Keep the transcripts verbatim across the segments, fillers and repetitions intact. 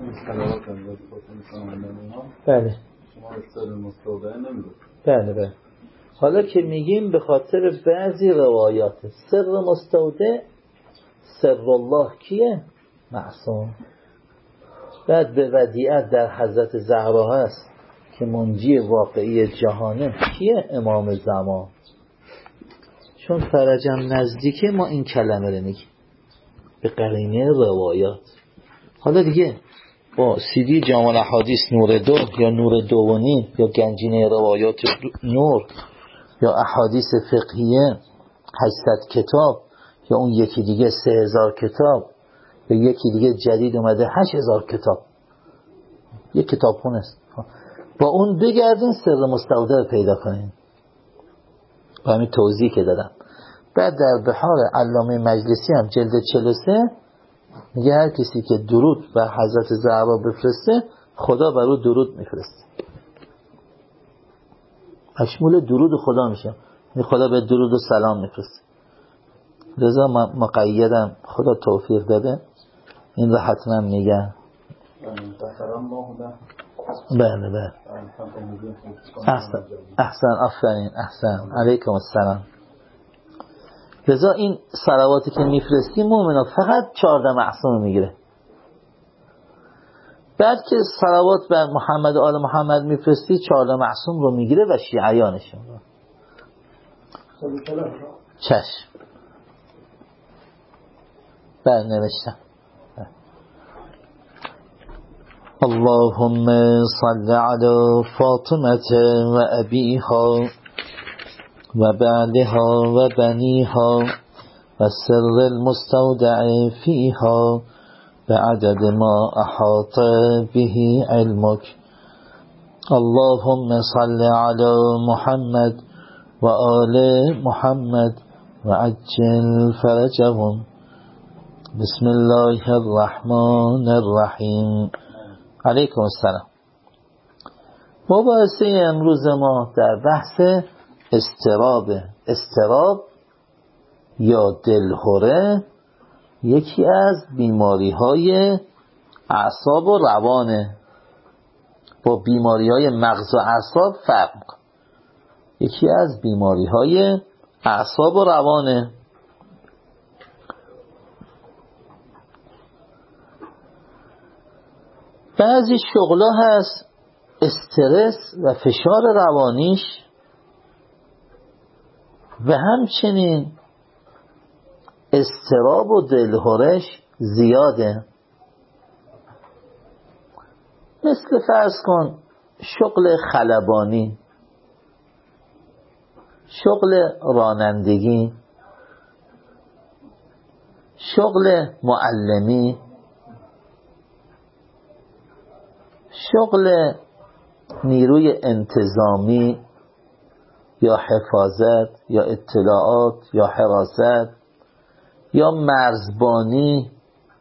بله بله بله. حالا که میگیم به خاطر بعضی روایات سر مستودع، سر الله کیه؟ معصوم. بعد به ودیعت در حضرت زهرا هست که منجی واقعی جهانه کیه؟ امام زمان. چون فرجم نزدیکه ما این کلمه رو میگیم به قرینه روایات. حالا دیگه با سیدی جامع الاحادیث نور دو یا نور دو و نیم یا گنجینه روایات نور یا احادیث فقهیه هشتصد کتاب یا اون یکی دیگه سه هزار کتاب یا یکی دیگه جدید اومده هشت هزار کتاب، یک کتاب خونه است، با اون بگردین سر مستودع رو پیدا کنین. با همین توضیح که دادم. بعد در بحار علامه مجلسی هم جلد چهل و سه میگه هر کسی که درود بر حضرت زهرا بفرسته خدا بر او درود میفرسته. مشمول درود خدا میشه، خدا به درود و سلام میفرسته. لذا مقیدم خدا توفیق داده این رو حتما میگن. بله بله. احسن احسن آفرین احسن علیکم السلام. لذا این صلواتی که میفرستیم مومنا فقط چهارده معصوم میگیره. بعد که صلوات بر محمد و آل محمد میفرستی چهارده معصوم رو میگیره و شیعیانشون رو. چشم بر نوشتم. اللهم صل على فاطمة و ابیها و بعلها و بنیها و سر المستودع فیها بعدد ما احاط به علمك. اللهم صل على محمد و آل محمد و عجل فرجهم. بسم الله الرحمن الرحیم. علیکم السلام. مباحثه امروز ما در بحث استراب. استراب یا دلهره یکی از بیماری های اعصاب و روانه. با بیماری های مغز و اعصاب فرق میکنه. یکی از بیماری های اعصاب و روانه. بعضی شغلا هست استرس و فشار روانیش و همچنین استراب و دلهرش زیاده. مثل فرض کن شغل خلبانی، شغل رانندگی، شغل معلمی، شغل نیروی انتظامی یا حفاظت یا اطلاعات یا حراست یا مرزبانی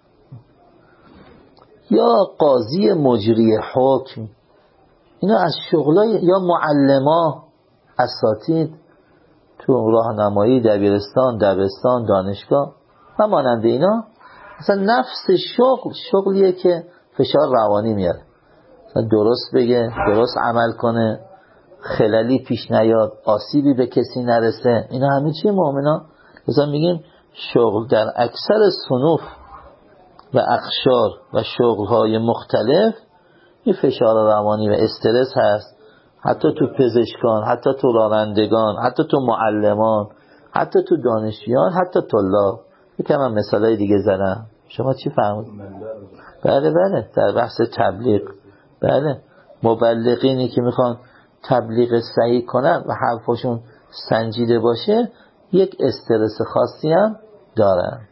یا قاضی مجری حکم. اینا از شغلای یا معلما، اساتید تو راهنمایی دبیرستان، دبستان، دانشگاه و مانند اینا. مثلا نفس شغل شغلیه که فشار روانی میاره. مثلا درست بگه، درست عمل کنه، خلالی پیش نیاد، آسیبی به کسی نرسه. اینا همه چیه مؤمنا؟ مثلا میگیم شغل در اکثر صنوف و اقشار و شغل‌های مختلف این فشار روانی و استرس هست. حتی تو پزشکان، حتی تو رانندگان، حتی تو معلمان، حتی تو دانشیان، حتی طلاب. یکم من مثالای دیگه زدم. شما چی فهمید؟ بله بله در بحث تبلیغ. بله مبلغینی که میخوان تبلیغ صحیح کنن و حرفشون سنجیده باشه یک استرس خاصی هم دارن.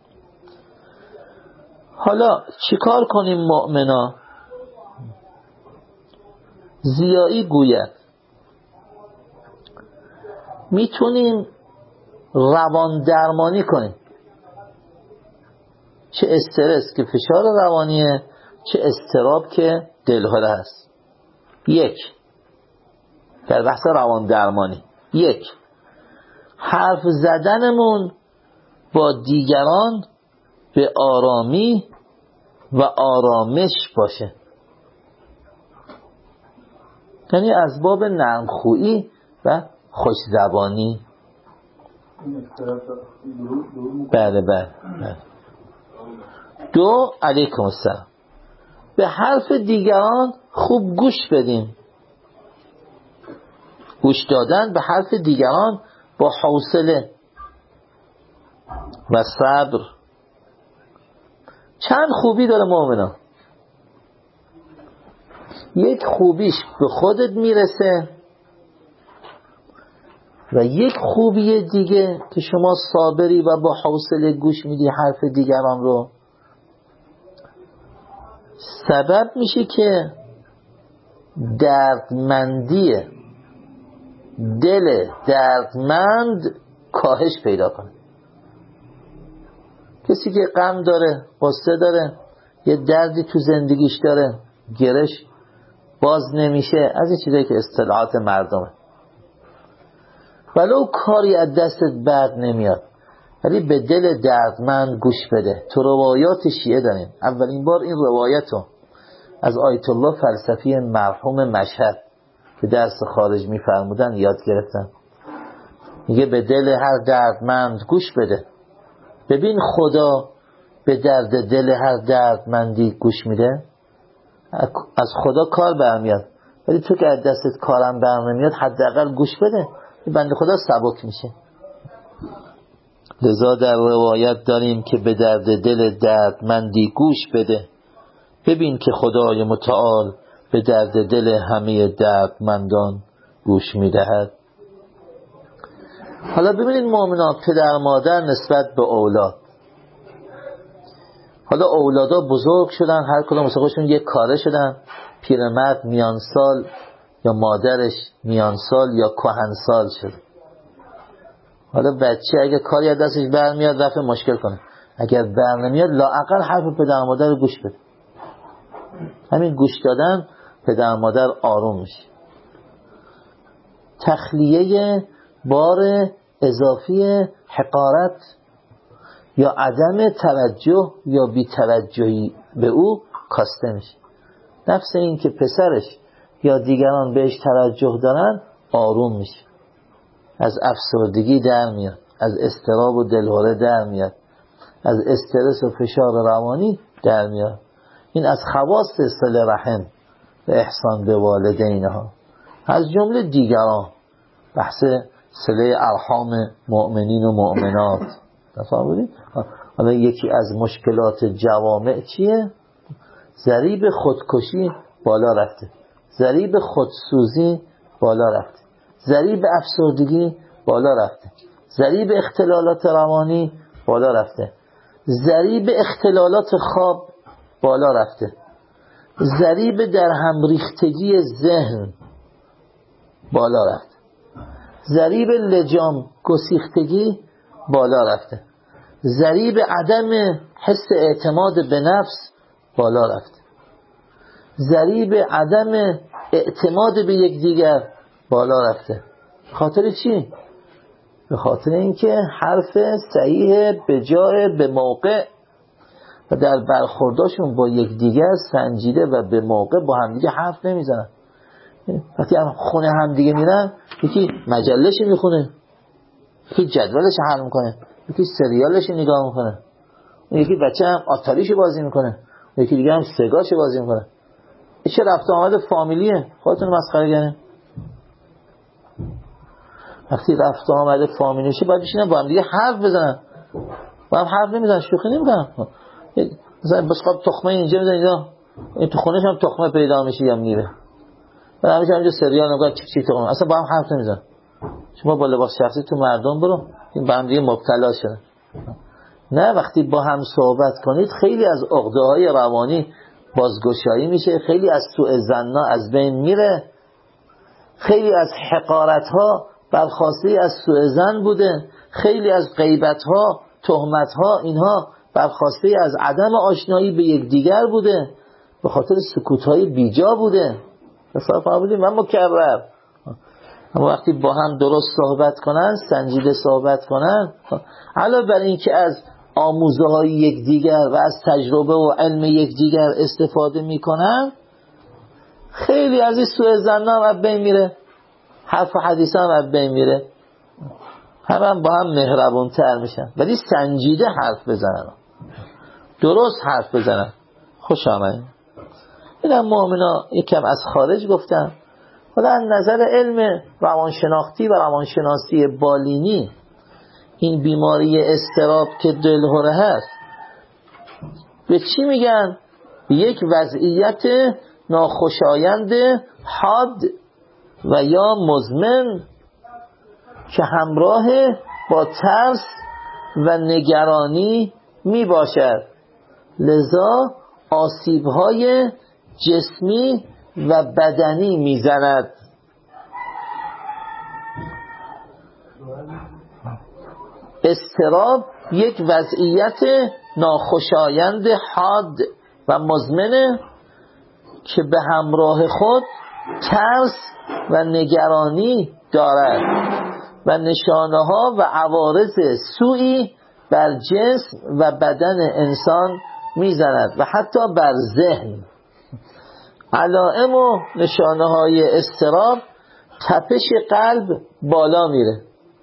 حالا چیکار کنیم مؤمنا؟ زیایی گوید میتونیم روان درمانی کنیم. چه استرس که فشار روانیه، چه استراب که دلهره هست. یک در بحث روان درمانی، یک حرف زدنمون با دیگران به آرامی و آرامش باشه. یعنی از باب نرمخویی و خوش‌زبانی. بله بله بله. دو، علیکم السلام، به حرف دیگران خوب گوش بدیم. گوش دادن به حرف دیگران با حوصله و صبر چند خوبی داره مؤمنان. یک خوبیش به خودت میرسه و یک خوبی دیگه که شما صابری و با حوصله گوش میدی حرف دیگران رو، سبب میشه که دردمندی دل دردمند کاهش پیدا کنه. کسی که غم داره، غصه داره، یه دردی تو زندگیش داره، گرش باز نمیشه، از این چیزایی که اصطلاحات مردمه، ولو کاری از دستت بر نمیاد، ولی به دل دردمند گوش بده. تو روایات شیعه داریم. اولین بار این روایتو از آیت الله فلسفی مرحوم مشهد که درس خارج میفرمودن یاد گرفتن. میگه به دل هر دردمند گوش بده. ببین خدا به درد دل هر دردمندی گوش میده. از خدا کار برمیاد، ولی تو که از دستت کارم بر نمیاد حداقل گوش بده، بنده خدا سبک میشه. لذا در روایت داریم که به درد دل دردمندی گوش بده، ببین که خدای متعال به درد دل همه دردمندان گوش میدهد. حالا ببینید مؤمنان، پدر مادر نسبت به اولاد، حالا اولادا بزرگ شدن، هر کدوم واسه خودشون یک کاره شدن، پیرمرد میان سال یا مادرش میان سال یا کهن سال شد. حالا بچه اگه کاری از دستش برمیاد رفع مشکل کنه، اگر بر نمیاد لااقل حرف پدر مادر رو گوش بده. همین گوش دادن پدر مادر آروم میشه. تخلیه بار اضافی حقارت یا عدم توجه یا بی توجهی به او کاسته میشه. نفس این که پسرش یا دیگران بهش توجه دارن آروم میشه، از افسردگی در میاد، از اضطراب و دلهره در میاد، از استرس و فشار روانی در میاد. این از خواص صله رحم و احسان به والدین ها. از جمله دیگران بحث صله ارحام مؤمنین و مؤمنات. تفهمید؟ حالا یکی از مشکلات جوامع چیه؟ ضریب خودکشی بالا رفته، ضریب خودسوزی بالا رفته، ضریب افسردگی بالا رفته، ضریب اختلالات روانی بالا رفته، ضریب اختلالات خواب بالا رفته، ضریب در هم ریختگی ذهن بالا رفته، ضریب لجام گسیختگی بالا رفته، ضریب عدم حس اعتماد به نفس بالا رفته، ضریب عدم اعتماد به یکدیگر بالا رفته. خاطر چی؟ به خاطر اینکه حرف صحیح به جای به موقع و در برخورداشون با یکدیگر سنجیده و به موقع با همدیگه حرف نمیزنن. وقتی هم خونه همدیگه میرن، یکی مجله‌ش میخونه، یکی جدولش حل میکنه، یکی سریالش نگاه میکنه، یکی بچه هم آتاریش بازی میکنه، یکی دیگه هم سگاش بازی میکنه. چه رفت آمد فامیلیه؟ خودتون مسخره کنه. وقتی رفت آمد فامیلیشه باید بشینن با هم دیگه حرف بزنن. با هم حرف نمیزنن، شوخی نمیکنن. مثلا بسقاب تخمه اینجا میزنن، اینجا این تو خونهش هم تخمه پیدا میشه یا میره. بعد همیشه اینجا سریال نگاه چیک چیک تخمه. اصلا با هم حرف نمیزنن. شما با لباس شخصی تو مردم برو، این با هم دیگه مبتلا شدن. نه، وقتی با هم صحبت کنید خیلی از عقده‌های روانی بازگشایی میشه، خیلی از سوء ظن‌ها از بین میره، خیلی از حقارت‌ها برخواسته از سوء ظن بوده، خیلی از غیبت‌ها، تهمت‌ها اینها برخواسته از عدم آشنایی به یکدیگر بوده، به خاطر سکوت‌های بیجا بوده. مثلا فهمیدیم من مکرر. اما وقتی با هم درست صحبت کنن، سنجیده صحبت کنن، علاوه بر این که از آموزه های یکدیگر و از تجربه و علم یکدیگر استفاده میکنن، خیلی از این سوء ظن هم از بین میره، حرف و حدیث هم از بین میره، همه هم با هم مهربون تر میشن. ولی سنجیده حرف بزنن، درست حرف بزنن. خوش آمدید. اینم مؤمنا یکم از خارج گفتم. حالا از نظر علم روانشناختی و روانشناسی بالینی، این بیماری اضطراب که دلهره هست به چی میگن؟ یک وضعیت ناخوشایند حاد و یا مزمن که همراه با ترس و نگرانی می باشد، لذا آسیب‌های جسمی و بدنی میزند. اضطراب یک وضعیت ناخوشایند حاد و مزمنه که به همراه خود ترس و نگرانی دارد و نشانه ها و عوارض سوئی بر جسم و بدن انسان میزند و حتی بر ذهن. علائم و نشانه های اضطراب: تپش قلب بالا میره،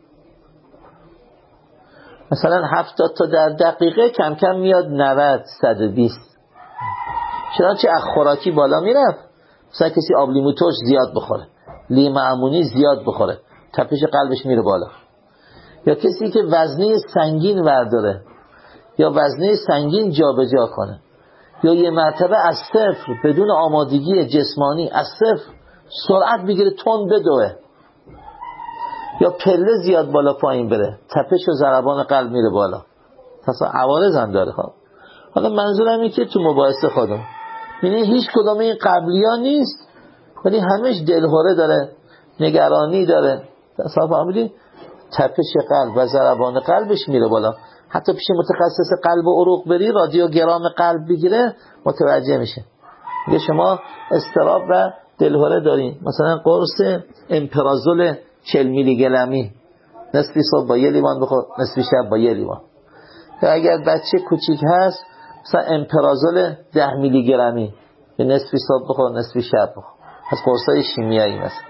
مثلا هفتاد تا در دقیقه کم کم میاد نود صد و بیست. چنانچه از خوراکی بالا میرفت، مثلا کسی آب لیمو ترش زیاد بخوره، لیمو عمونی زیاد بخوره، تپش قلبش میره بالا. یا کسی که وزنه سنگین ورداره یا وزنه سنگین جابجا کنه، یا یه مرتبه از صفر بدون آمادگی جسمانی از صفر سرعت بگیره تون بدوه، یا پله زیاد بالا پایین بره، تپش و ضربان قلب میره بالا. اصلا عوارض هم داره. خب حالا منظورم اینه که تو مباحث خودم یعنی هیچ کدوم این قبلی ها نیست، ولی همش دلهره داره، نگرانی داره. اصلا فهمیدی؟ تپش قلب و ضربان قلبش میره بالا. حتی پیش متخصص قلب و عروق بری، رادیوگرام قلب بگیره، متوجه میشه. میگه شما اضطراب و دلهره دارین. مثلا قرص امپرازول چهل میلی گرمی نصفی صبح با یه لیوان بخور، نصفی شب با یه لیوان. یا اگر بچه کوچیک هست، مثلا امپرازول ده میلی گرمی به نصفی صبح بخور، نصفی شب بخور. از قرصای شیمیایی مثلا.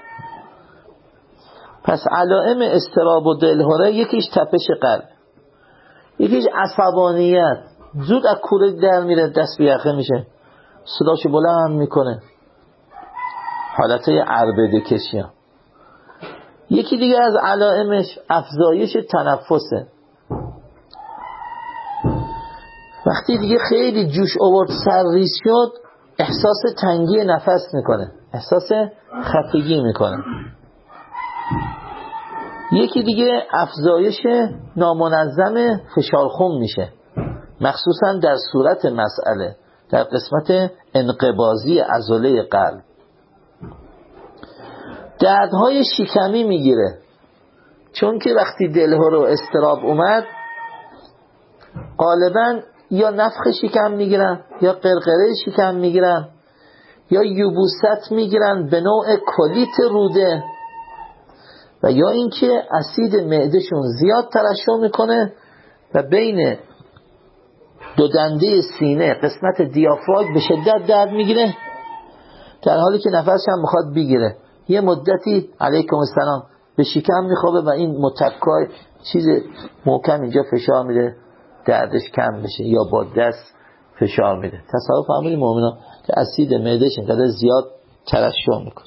پس علائم اضطراب و دلهره: یکیش تپش قلب، یکیش عصبانیت، زود از کوره در میره، دست به یقه میشه، صداشو بلند میکنه، حالتهای عربده کشی ها. یکی دیگه از علائمش افزایش تنفسه. وقتی دیگه خیلی جوش آورد، سر ریز شد، احساس تنگی نفس میکنه، احساس خفگی میکنه. یکی دیگه افزایش نامنظم فشار خون میشه، مخصوصا در صورت مسئله در قسمت انقباضی عضله قلب. دردهای شکمی میگیره، چون که وقتی دلهره و اضطراب اومد غالبا یا نفخ شکم میگیرن، یا قرقره شکم میگیرن، یا یبوست میگیرن به نوع کلیت روده، و یا اینکه اسید معدهشون زیاد ترشح میکنه و بین دو دنده سینه قسمت دیافراگم به شدت درد میگیره، در حالی که نفسش هم میخواد بگیره. یه مدتی علیکم السلام به شکم میخوابه و این متکای چیز محکم اینجا فشار میده دردش کم بشه، یا با دست فشار میده. تصور فهمیدید مؤمنا که اسید معدهش اینقدر زیاد ترشح میکنه.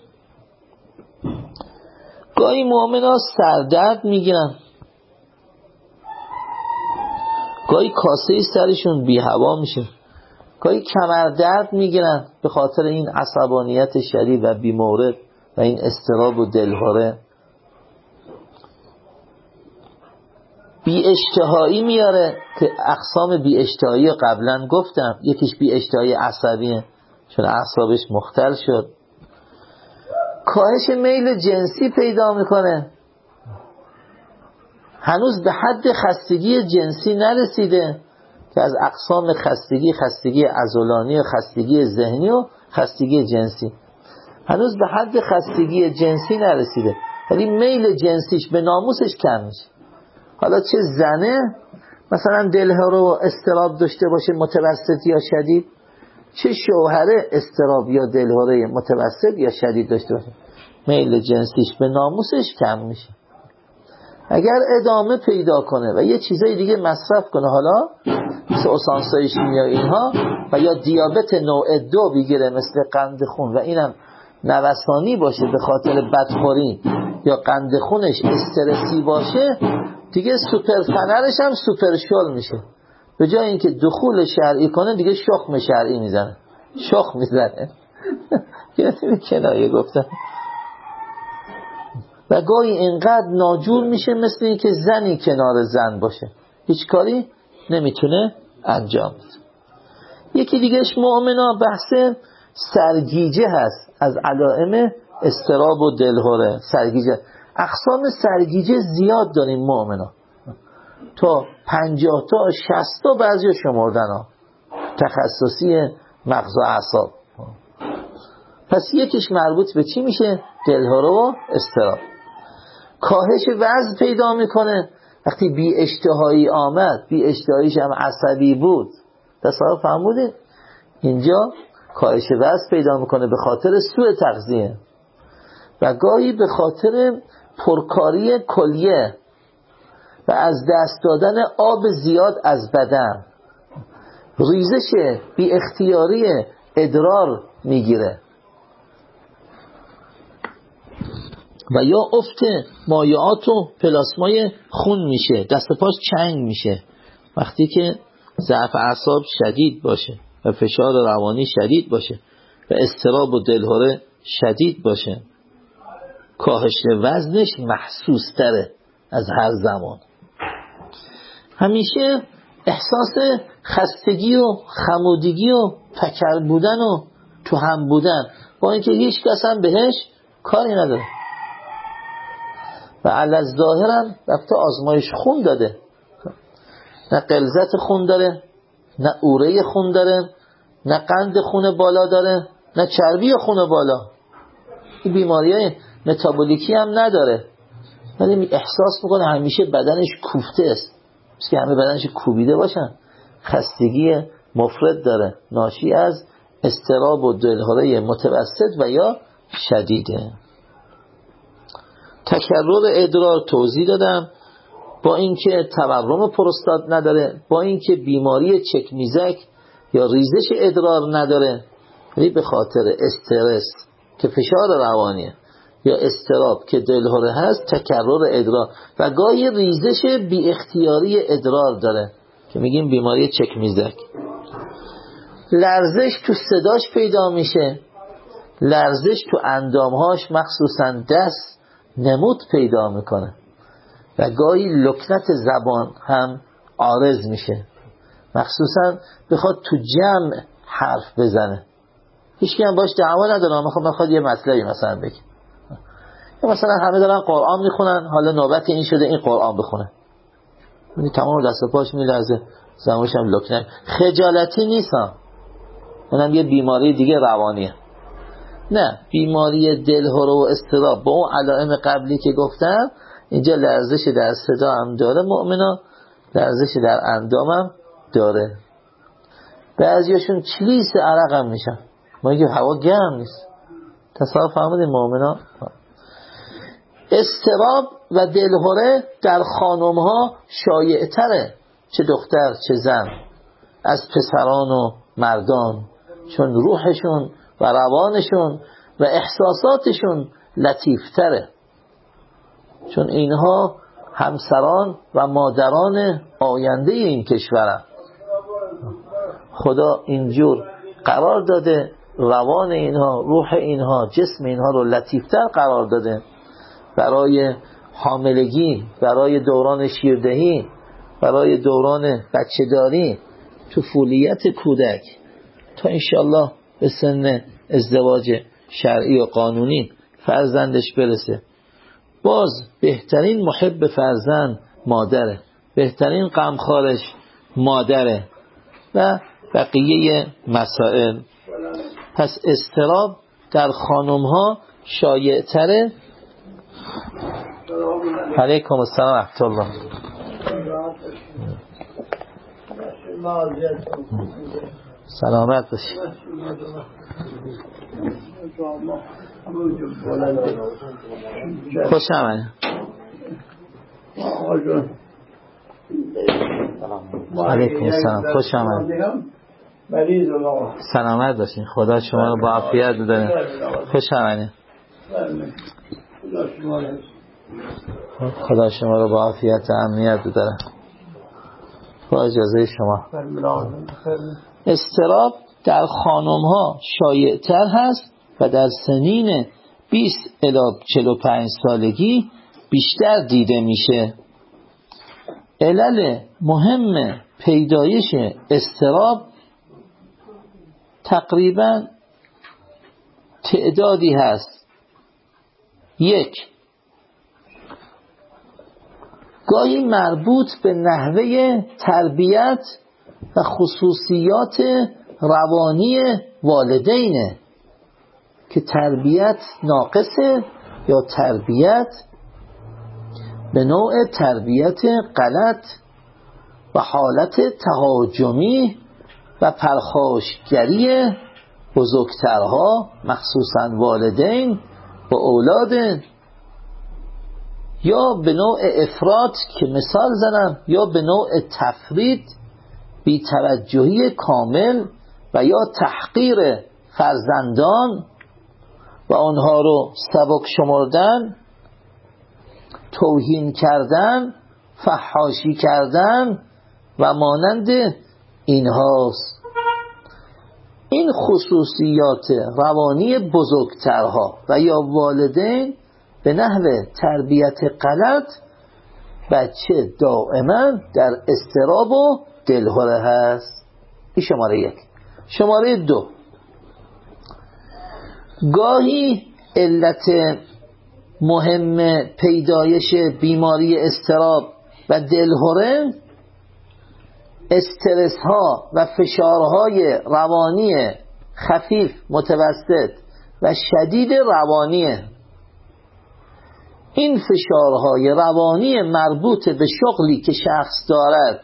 گاهی مؤمنا سردرد میگیرن، گاهی کاسه سرشون بی هوا میشه، گاهی کمر درد میگیرن به خاطر این عصبانیت شدید و بی مورد و این اضطراب و دلهره. بی اشتهایی میاره که اقسام بی اشتهایی قبلا گفتم، یکیش بی اشتهایی عصبیه چون اعصابش مختل شد. کاهش میل جنسی پیدا میکنه، هنوز به حد خستگی جنسی نرسیده که از اقسام خستگی، خستگی عضلانی و خستگی ذهنی و خستگی جنسی، هنوز به حد خستگی جنسی نرسیده، ولی میل جنسیش به ناموسش کم میشه. حالا چه زنه مثلا دلها رو استراب داشته باشه متوسط یا شدید، چه شوهره استراب یا دلهوره متوسط یا شدید داشته باشه، میل جنسیش به ناموسش کم میشه. اگر ادامه پیدا کنه و یه چیزای دیگه مصرف کنه، حالا مثل اسانسای شیمیایی اینها، و یا دیابت نوع دو بگیره مثل قند خون و اینم نوسانی باشه به خاطر بدخوری یا قند خونش استرسی باشه، دیگه سوپر فنرش هم سوپر شل میشه. به جای اینکه دخول شرعی کنه دیگه شخم شرعی میزنه، شخم میزنه. یه کنایه گفتم. و گاهی اینقدر ناجور میشه مثل اینکه زنی کنار زن باشه، هیچ کاری نمیتونه انجام بده. یکی دیگهش مؤمنا بحث سرگیجه هست، از علائم اضطراب و دلهوره. سرگیجه، اقسام سرگیجه زیاد داریم مؤمنا، تا پنجاه تا شصت تا بعضی شمردن ها، تخصصی مغز و اعصاب. پس یکیش مربوط به چی میشه؟ دلهوره و اضطراب. کاهش وزن پیدا میکنه وقتی بی اشتهایی آمد، بی اشتهاییش هم عصبی بود، تصور فهمودید؟ اینجا کاهش وزن پیدا میکنه به خاطر سوء تغذیه و گاهی به خاطر پرکاری کلیه و از دست دادن آب زیاد از بدن. ریزش بی اختیاری ادرار میگیره و یا افت مایعات و پلاسمای خون میشه، دست پاش چنگ میشه وقتی که ضعف اعصاب شدید باشه و فشار روانی شدید باشه و اضطراب و دلهوره شدید باشه. کاهش وزنش محسوس تره از هر زمان. همیشه احساس خستگی و خمودگی و پکر بودن و تو هم بودن، با اینکه هیچ کس هم بهش کاری نداره. و علی الظاهر هم رفته آزمایش خون داده، نه غلظت خون داره، نه اوره خون داره، نه قند خون بالا داره، نه چربی خون بالا. این بیماریای متابولیکی هم نداره، ولی احساس میکنه همیشه بدنش کوفته است، مثل که همه بدنش کوبیده باشن. خستگی مفرط داره، ناشی از اضطراب و دلهوره متوسط و یا شدیده. تکرر ادرار توضیح دادم، با اینکه تورم پروستات نداره، با اینکه بیماری چکمیزک یا ریزش ادرار نداره، ولی به خاطر استرس که فشار روانیه یا اضطراب که دلهوره هست، تکرر ادرار و گاهی ریزش بی اختیاری ادرار داره که میگیم بیماری چکمیزک. لرزش تو صداش پیدا میشه، لرزش تو اندامهاش مخصوصا دست نمود پیدا میکنه و گاهی لکنت زبان هم عارض میشه، مخصوصا بخواد تو جمع حرف بزنه. هیچ کی هم باش دعوا نداره، میخواد میخواد یه مطلبی مثلا بگه، یا مثلا همه دارن قرآن میخونن، حالا نوبت این شده این قرآن بخونه، یعنی تمام دست و پاش میلرزه، زبانش هم لکنه. خجالتی نیستم، اونم یه بیماری دیگه روانیه. نه، بیماری دلهوره و اضطراب با اون علائم قبلی که گفتم، اینجا لرزش در صدا هم داره مؤمنا، لرزش در اندام هم داره. بعضیاشون چلیس عرق هم میشن، ما اینکه هوا گرم نیست. تصور فهمیدین مؤمنا؟ اضطراب و دلهوره در خانم ها شایع تره، چه دختر چه زن، از پسران و مردان، چون روحشون و روانشون و احساساتشون لطیفتره، چون اینها همسران و مادران آینده این کشورن. خدا اینجور قرار داده، روان اینها، روح اینها، جسم اینها رو لطیفتر قرار داده برای حاملگی، برای دوران شیردهی، برای دوران بچه‌داری، طفولیت کودک، تا انشالله به سن ازدواج شرعی و قانونی فرزندش برسه. باز بهترین محب فرزند مادره، بهترین غمخوارش مادره و بقیه مسائل. پس اضطراب در خانم ها شایع تره. علیکم السلام ورحمة الله. سلامت باشی. خوش آمدید. علیکم السلام. خوش آمدید. سلامت باشین. خدا شما رو با عافیت بده. خوش آمدید. خدا شما رو با عافیت و امنیت بده. با اجازه شما. اضطراب در خانم ها شایع تر هست و در سنین بیست الی چهل و پنج سالگی بیشتر دیده میشه. علل مهم پیدایش اضطراب تقریبا تعدادی هست. یک، گاهی مربوط به نحوه تربیت و خصوصیات روانی والدینه که تربیت ناقصه یا تربیت به نوع تربیت غلط و حالت تهاجمی و پرخاشگری بزرگترها مخصوصاً والدین با اولاد، یا به نوع افراط که مثال زنم، یا به نوع تفرید، بی‌توجهی کامل و یا تحقیر فرزندان و آنها رو سبک شمردن، توهین کردن، فحاشی کردن و مانند اینهاست. این خصوصیات روانی بزرگترها و یا والدین به نحو تربیت غلط بچه دائما در اضطراب و دلهره هست. این شماره یک. شماره دو، گاهی علت مهم پیدایش بیماری اضطراب و دلهره استرس ها و فشارهای روانی خفیف، متوسط و شدید روانیه. این فشارهای روانی مربوط به شغلی که شخص دارد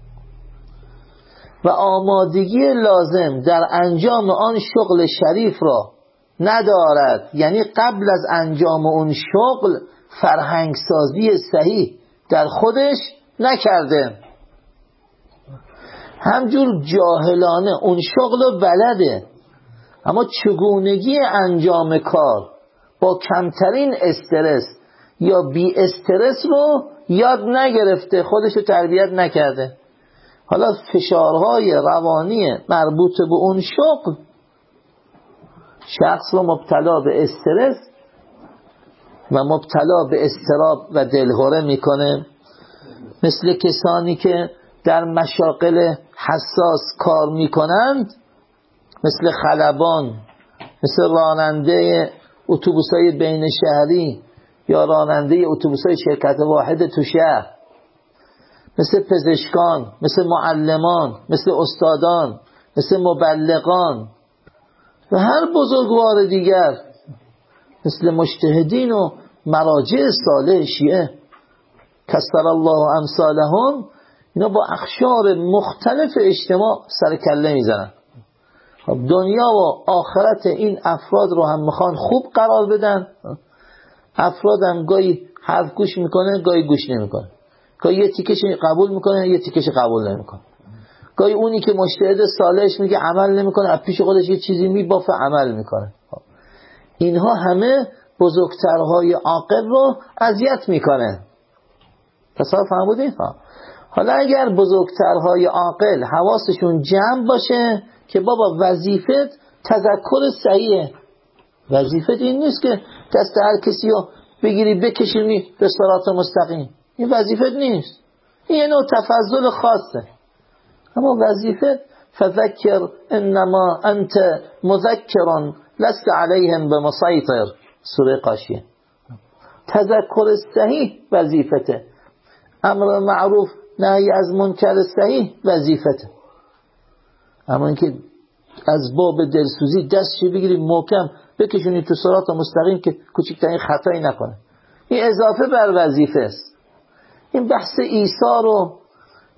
و آمادگی لازم در انجام آن شغل شریف را ندارد، یعنی قبل از انجام اون شغل فرهنگسازی صحیح در خودش نکرده، همجور جاهلانه اون شغل رو بلده اما چگونگی انجام کار با کمترین استرس یا بی استرس رو یاد نگرفته، خودش رو تربیت نکرده. حالا فشارهای روانی مربوط به اون شغل شخص رو مبتلا به استرس و مبتلا به اضطراب و دلهره میکنه. مثل کسانی که در مشاغل حساس کار میکنند، مثل خلبان، مثل راننده اتوبوس‌های بین شهری یا راننده اتوبوس‌های شرکت واحد تو شهر، مثل پزشکان، مثل معلمان، مثل استادان، مثل مبلغان و هر بزرگوار دیگر، مثل مجتهدین و مراجع صالح شیعه کسر الله امثالهم، اینا با اقشار مختلف اجتماع سر کله میزنن. خب دنیا و آخرت این افراد رو هم میخوان خوب قرار بدن. افراد هم گاهی حرف گوش میکنه، گاهی گوش نمیکنه، گاهی یه تیکش قبول میکنه، یه تیکش قبول نمیکنه، گاهی اونی که مجتهد صالحش میگه عمل نمیکنه، از پیش خودش یه چیزی میبافه عمل میکنه. اینها همه بزرگترهای عاقل رو اذیت میکنه. تصور فرمودید؟ ها. حالا اگر بزرگترهای عاقل حواسشون جمع باشه که بابا وظیفت تذکر صحیحه، وظیفت این نیست که دست هر کسی رو بگیری بکشونی به صراط مستقیم، این وظیفت نیست، این یه نوع تفضل خاصه. اما وظیفت فذکر انما انت مذکران لست علیهم بمسیطر، سوره غاشیه. تذکر صحیح وظیفته، امر معروف نهی از منکر صحیح وظیفته. اما اینکه از باب دلسوزی دستشی بگیری محکم بکشونی تو صراط مستقیم که کوچکترین خطایی نکنه، این اضافه بر وظیفه است. این بحث ایثار و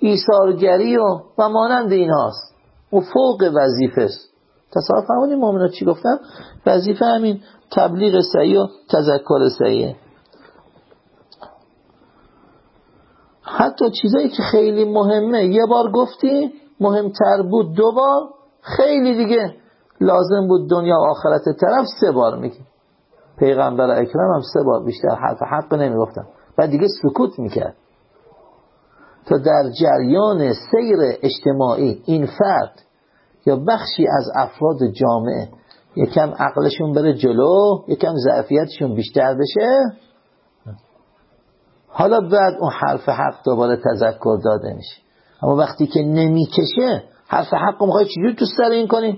ایثارگری و و مانند ایناست. و فوق وظیفه است. تصور فرمودید مؤمنات چی گفتم؟ وظیفه همین تبلیغ صحیح و تذکر صحیح. حتی چیزایی که خیلی مهمه یه بار گفتی، مهمتر بود دو بار، خیلی دیگه لازم بود دنیا و آخرت طرف سه بار میگی. پیغمبر اکرم هم سه بار بیشتر حرف حق نمیگفتن، بعد دیگه سکوت میکرد تا در جریان سیر اجتماعی این فرد یا بخشی از افراد جامعه یکم عقلشون بره جلو، یکم ظرفیتشون بیشتر بشه، حالا بعد اون حرف حق دوباره تذکر داده میشه. اما وقتی که نمیکشه حرف حق رو میخوای چجور تو سر این کنی؟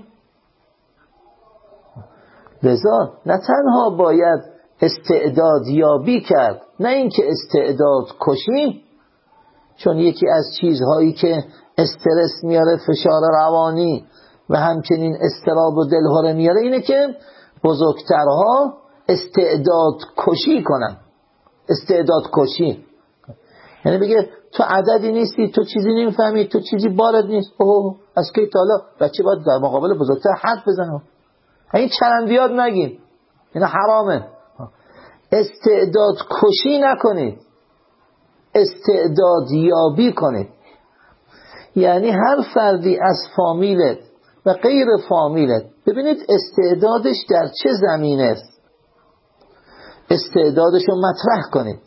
لذا نه تنها باید استعداد یابی کرد، نه اینکه استعداد کشی، چون یکی از چیزهایی که استرس میاره فشار روانی و همچنین استراب و دلهره میاره اینه که بزرگترها استعداد کشی کنن. استعداد کشی یعنی بگه تو عددی نیستی، تو چیزی نمیفهمی، تو چیزی بارد نیست. اوه از کی تا حالا بچه باید در مقابل بزرگتر حد بزنه؟ این چرندیات نگین، این حرامه. استعداد کشی نکنید، استعداد یابی کنید. یعنی هر فردی از فامیلت و غیر فامیلت ببینید استعدادش در چه زمینه است، استعدادش رو مطرح کنید،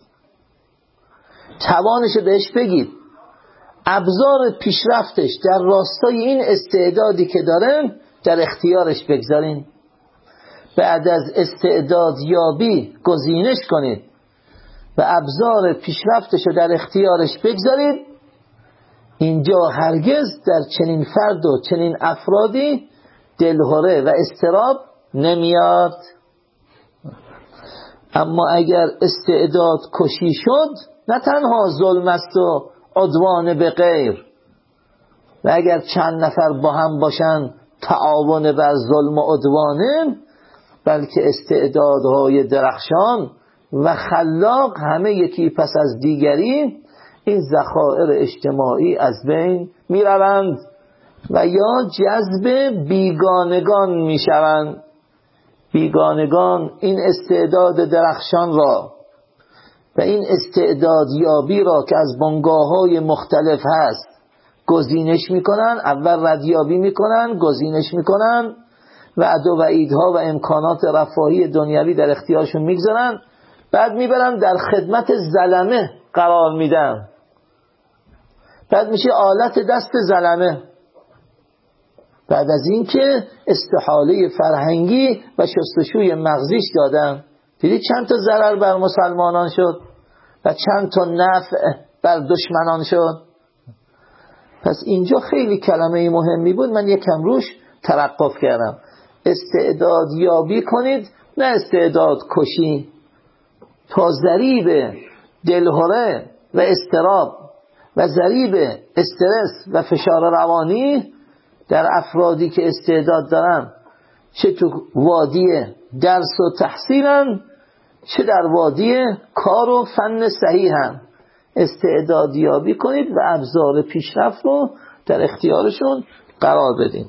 توانش رو بهش بگید، ابزار پیشرفتش در راستای این استعدادی که دارن در اختیارش بگذارین. بعد از استعداد یابی گزینش کنید و ابزار پیشرفتش رو در اختیارش بگذارید. اینجا هرگز در چنین فرد و چنین افرادی دلهره و استراب نمیاد. اما اگر استعداد کشی شد نه تنها ظلم است و عدوان به غیر، و اگر چند نفر با هم باشن تعاون بر ظلم و عدوانه، بلکه استعدادهای درخشان و خلاق همه یکی پس از دیگری این ذخایر اجتماعی از بین می روند و یا جذب بیگانگان می شوند. بیگانگان این استعداد درخشان را و این استعداد یابی را که از بنگاه‌های مختلف هست گزینش میکنن. اول ردیابی میکنن، گزینش میکنن، وعد و وعیدها و امکانات رفاهی دنیوی در اختیارشون میگذارن، بعد میبرن در خدمت ظلمه قرار میدن، بعد میشه آلت دست ظلمه. بعد از این که استحاله فرهنگی و شستشوی مغزیش دادن، دیدی چند تا ضرر بر مسلمانان شد و چند تا نفع بر دشمنان شد. پس اینجا خیلی کلمه مهمی بود، من یکم روش توقف کردم. استعداد یابی کنید، نه استعداد کشی. تا ضریب دلهره و استراب و ضریب استرس و فشار روانی در افرادی که استعداد دارن، چه تو وادی درس و تحصیلن، چه در وادی کار و فن صحیحن، استعداد یابی کنید و ابزار پیشرفت رو در اختیارشون قرار بدین.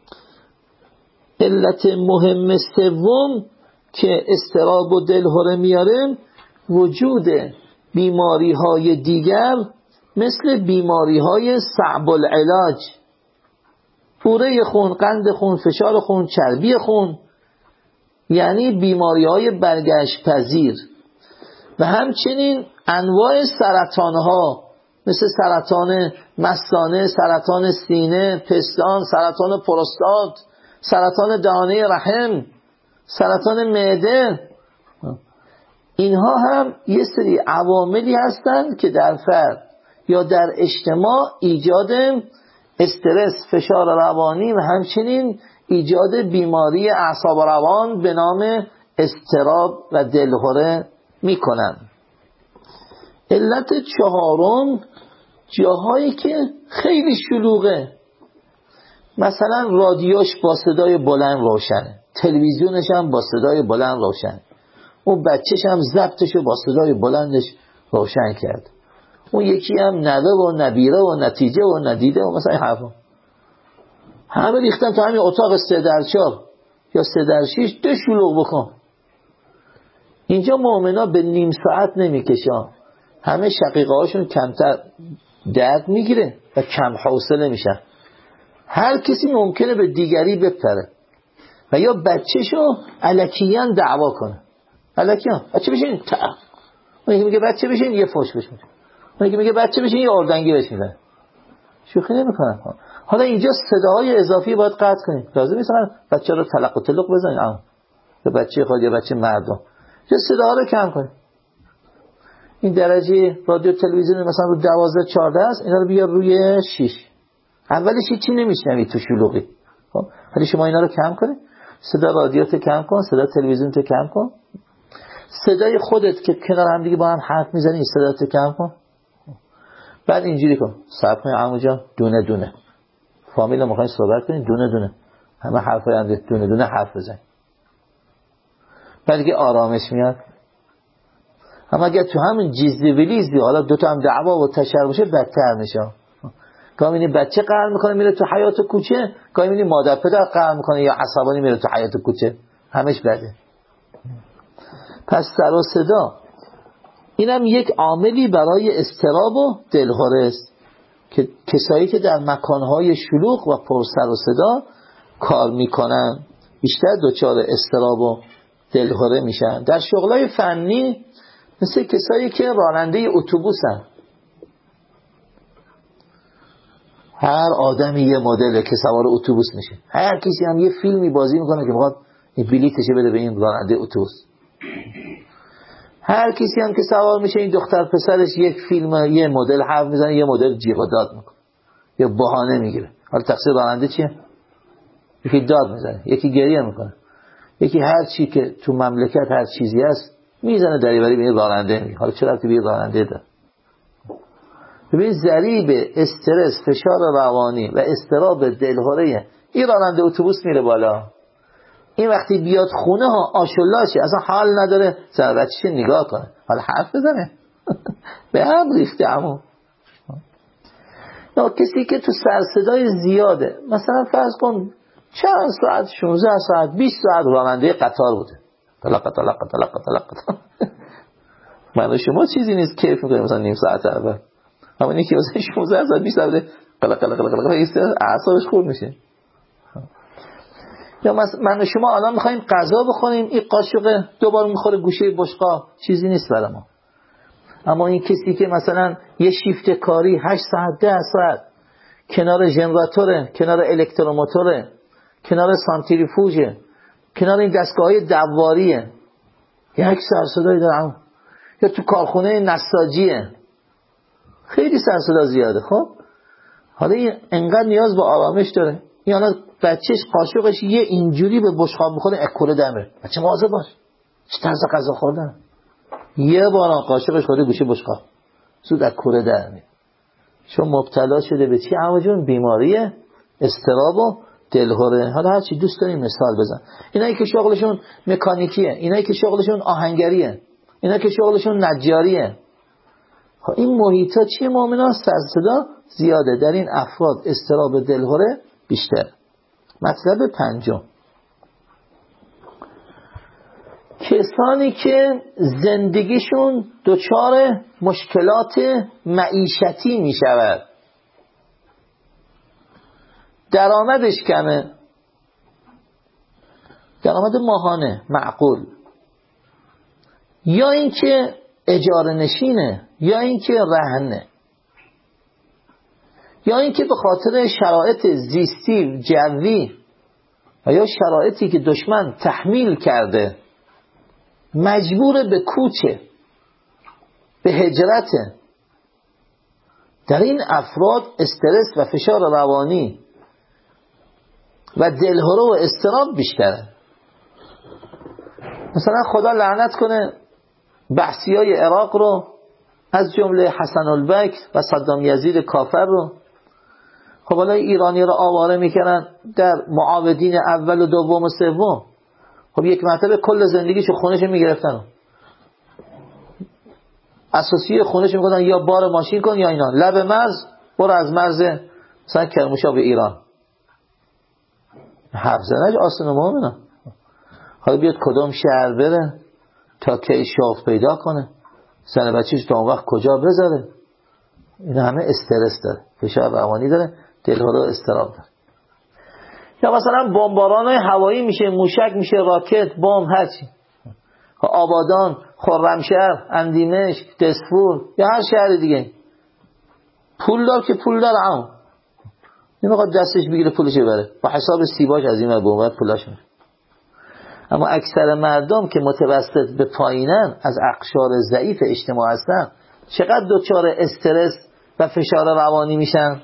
علت مهم سوم که استراب و دلهره میاره وجود بیماری های دیگر مثل بیماری های صعب العلاج، پوره خون، قند خون، فشار خون، چربی خون، یعنی بیماری های برگشت پذیر، و همچنین انواع سرطان ها مثل سرطان مثانه، سرطان سینه، پستان، سرطان پروستات، سرطان دهانه رحم، سرطان معده. اینها هم یه سری عواملی هستند که در فرد یا در اجتماع ایجاد استرس، فشار روانی و همچنین ایجاد بیماری اعصاب و روان به نام اضطراب و دلهره میکنن. علت چهارم جاهایی که خیلی شلوغه، مثلا رادیوش با صدای بلند روشنه، تلویزیونش هم با صدای بلند روشن، اون بچهش هم ضبطشو با صدای بلندش روشن کرد، اون یکی هم نوه و نبیره و نتیجه و ندیده و مثلا این حرفا. همه ریختن تو همین اتاق سه در چهار یا سه در شیش ده شلوغ بکن. اینجا مؤمنا به نیم ساعت نمیکشن، همه شقیقه هاشون کمتر درد میگیره و کم حوصله میشن. هر کسی ممکنه به دیگری بپره و یا بچه‌شو الکیان دعوا کنه. الکیان بچه بشین تا اون یکی میگه بچه بشین یه فوش بهش میده، اون یکی میگه بچه بشین یه اردنگی بهش میده. شوخی نمیکنن. حالا اینجا صداهای اضافی باید قطع کنیم. لازم نیست بچه رو تلق و تلق بزنیم اما به بچه خود یا بچه مردم. چه صداها رو کم کنیم. این درجه رادیو تلویزیون مثلا رو دوازده چهارده است، اینا رو بیار روی شش. اولش هیچی نمیشنوی تو شلوغی. خب ولی شما اینا رو کم کنید. صدا رادیو تو کم کن، صدا تلویزیون تو کم کن. صدای خودت که کنار هم دیگه با هم حرف میزنی صدا تو کم کن. بعد اینجوری کن. صبر کن عمو جان، دونه دونه. فامیل میخواین صحبت کنین دونه دونه. همه حرفای هم دونه دونه حرف بزن. بعد دیگه آرامش میاد. اما اگه تو همین جیزی ولیزی حالا دو تا هم دعوا و تشر باشه بدتر میشه. گاهی میبینی بچه قهر میکنه میره تو حیاط کوچه، گاهی میبینی مادر پدر قهر میکنه یا عصبانی میره تو حیاط کوچه. همش بده. پس سر و صدا اینم یک عاملی برای اضطراب و دلهره است که کسایی که در مکانهای شلوغ و پر سر و صدا کار میکنن بیشتر دچار اضطراب و دلهره میشن. در شغلای فنی مثل کسایی که راننده اتوبوسن، هر آدمی یه مدل که سوار اتوبوس میشه، هر کسی هم یه فیلمی بازی میکنه که میخواد این بلیتش بده به این راننده اتوبوس. هر کسی هم که سوار میشه این دختر پسرش یک فیلم یه مدل حرف میزنه، یه مدل جیغ و داد میکنه یا بهانه میگیره. حالا تقصیر راننده چیه؟ یکی داد میزنه، یکی گریه میکنه، یکی هر چی که تو مملکت هر چیزی هست میزنه دریوری به این راننده میگه. حالا چرا ربطی به این راننده داره؟ ببین ضریب استرس، فشار روانی و اضطراب دلهره این راننده اتوبوس میره بالا. این وقتی بیاد خونه ها آشولاشه، اصلا حال نداره سر بچه‌ش نگاه کنه، حالا حرف بزنه به هم ریخته. عمو یا کسی که تو سر صدای زیاده، مثلا فرض کن چند ساعت شانزده ساعت بیست ساعت راننده قطار بوده، طلق طلق طلق طلق. من و شما چیزی نیست کیف میکنیم مثلا نیم ساعت اول، اما اینی که مثلا شانزده ساعت بیست ساعت قلق قلق قلق قلق اعصابش خورد میشه. یا من و شما الان میخوایم غذا بخوریم، این قاشق دوباره میخوره گوشه بشقا، چیزی نیست برای ما. اما این کسی که مثلا یه شیفت کاری هشت ساعت ده ساعت کنار ژنراتوره، کنار الکتروموتوره، کنار سانتریفوژه، کنار این دستگاه‌های دواریه، یک سر صدایی داره، یا تو کارخونه نساجیه، خیلی سر صدا زیاده. خب حالا این انقدر نیاز به آرامش داره. یعنی بچهش قاشقش یه اینجوری به بشقاب میخوره اکوله دمه، بچه مواظب باش چه طرز غذا خوردن، یه بار قاشقش خورده گوشه بشقاب زود اکوله دمه، چون مبتلا شده به چی عمو جون؟ بیماری اضطراب و دلهره. حالا هر چی دوست داریم مثال بزن. اینایی که شغلشون مکانیکیه، اینایی که شغلشون آهنگریه، اینایی که شغلشون نجاریه. خب این محیطا چیه مؤمنان؟ سر صدا زیاده، در این افراد اضطراب دلهره بیشتر. مطلب پنجم، کسانی که زندگیشون دچار مشکلات معیشتی می شود، درآمدش کمه، درآمد ماهانه معقول، یا اینکه اجاره نشینه، یا اینکه رهنه، یا اینکه به خاطر شرایط زیستی جوی و یا شرایطی که دشمن تحمیل کرده مجبور به کوچه، به هجرته. در این افراد استرس و فشار روانی و دلهره و اضطراب بیشتره. مثلا خدا لعنت کنه بحثیای عراق رو، از جمله حسن البکر و صدام یزید کافر رو. خب حالا ایرانی رو آواره میکنن در معاودین اول و دوم و سوم. خب یک مرتبه کل زندگیشو خونهشو میگرفتن، اساسی خونش میگفتن یا بار ماشین کن یا اینا، لب مرز برو از مرز مثلا کرمانشاه به ایران. حرف زنش آسان و مؤمنه. حالا بیاد کدام شهر بره تا که شاف پیدا کنه، زن بچه‌ش تا اون وقت کجا بذاره، این همه استرس داره، فشار روانی داره، دلهره و اضطراب داره. یا مثلا بمباران هوایی میشه، موشک میشه، راکت، بمب، هر چی. آبادان، خرمشهر، اندیمشک، دسفور یا هر شهر دیگه، پول دار که پول دار عام نمیخواد دستش بگیره پولش بره، با حساب سیباش از این ور به اون ور پولاش میره. اما اکثر مردم که متوسط به پایینن، از اقشار ضعیف اجتماع هستن، چقدر دچار استرس و فشار روانی میشن؟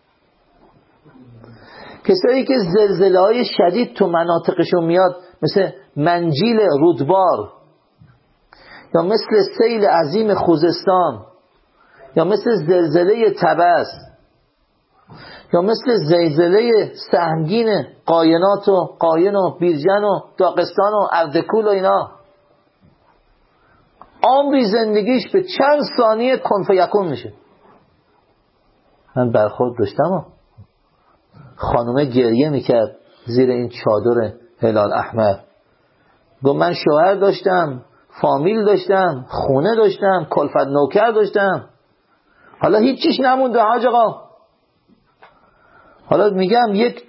کسایی که زلزله‌های شدید تو مناطقشون میاد، مثل منجیل رودبار، یا مثل سیل عظیم خوزستان، یا مثل زلزله طبس، یا مثل زلزله سهمگین قاینات و قاین و بیرجن و داغستان و اردکول و اینا، عمری زندگیش به چند ثانیه کن فیکون میشه. من برخورد داشتم، خانومه گریه میکرد زیر این چادر هلال احمر، گفت من شوهر داشتم، فامیل داشتم، خونه داشتم، کلفت نوکر داشتم، حالا هیچ چیش نمونده حاج آقا. حالا میگم یک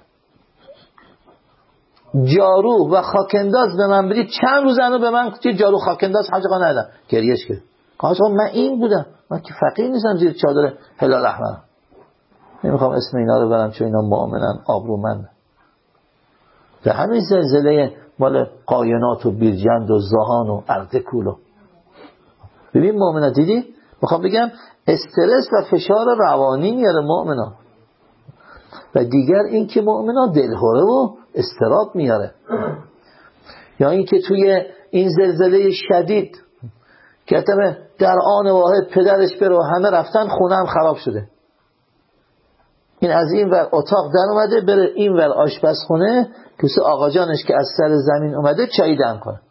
جارو و خاکنداز به من بدید، چند روز انو به من چه جارو خاکنداز حاج آقا ندادن. گریهش کرد، حاج آقا من این بودم، من که فقیر نیستم زیر چادر هلال احمر. نمیخوام اسم اینا رو برم چون اینا مؤمنن آبرومند. به همین زلزله مال قاینات و بیرجند و زهان و اردکول. ببین مؤمنان، دیدی؟ میخوام بگم استرس و فشار روانی میاره مؤمنان. و دیگر این که مؤمنان دلهره و استراب میاره. یا این که توی این زلزله شدید کتبه در آن واحد پدرش بره، همه رفتن، خونه هم خراب شده، این از این ور اتاق در اومده بره این ور آشپزخونه که آقا جانش که از سر زمین اومده چای دم کنه.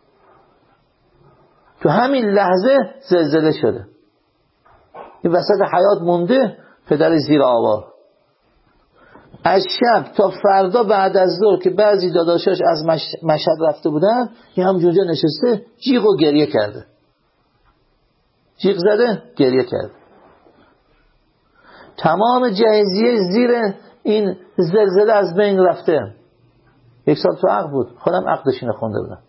تو همین لحظه زلزله شده، این وسط حیات مونده، پدر زیر آوار. از شب تا فردا بعد از ظهر که بعضی داداشاش از مشهد رفته بودن، این هم جونجا نشسته جیغ و گریه کرده، جیغ زده گریه کرده. تمام جهیزیه زیر این زلزله از بین رفته. یک سال تو عقد بود، خودم عقدشینو خونده بودم.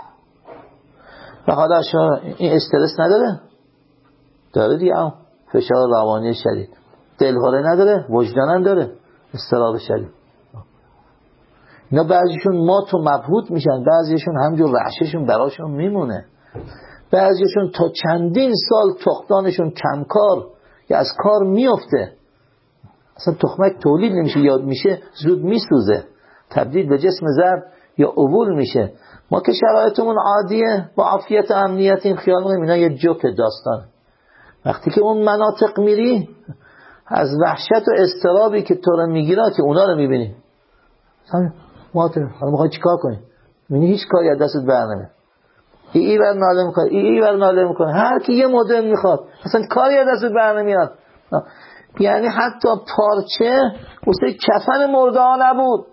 و حالا شما این استرس نداره؟ داره دیگه، هم فشار روانی شدید، دلهره نداره، وجدانم داره، استراب شدید. اینا بعضیشون مات و مبهوت میشن، بعضیشون همجور رعششون براشون میمونه، بعضیشون تا چندین سال تخمدانشون کمکار یا از کار میفته، اصلا تخمک تولید نمیشه، یاد میشه زود میسوزه، تبدیل به جسم زرد یا اوول میشه. ما که شرایطمون عادیه، با عافیت و امنیت این خیال میکنیم اینا یه جوک داستان. وقتی که اون مناطق میری، از وحشت و استرابی که تو رو میگیره که اونا رو میبینی، ما تو حالا میخوای چیکار کنی؟ میبینی هیچ کاری از دستت برنمیاد، ای ای بر ناله میکنه، ای ای بر ناله میکنه، هر کی یه مدل میخواد، اصلا کاری از دستت برنمیاد. یعنی حتی پارچه واسه کفن مرده ها نبود،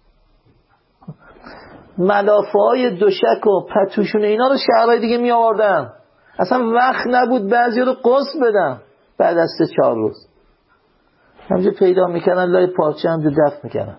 ملافه های دوشک و پتوشون اینا رو شهرهای دیگه می آوردن، اصلا وقت نبود بعضی رو قص بدن بعد از سه چهار روز همجا پیدا میکنن لای پارچه همجا دفن میکنن.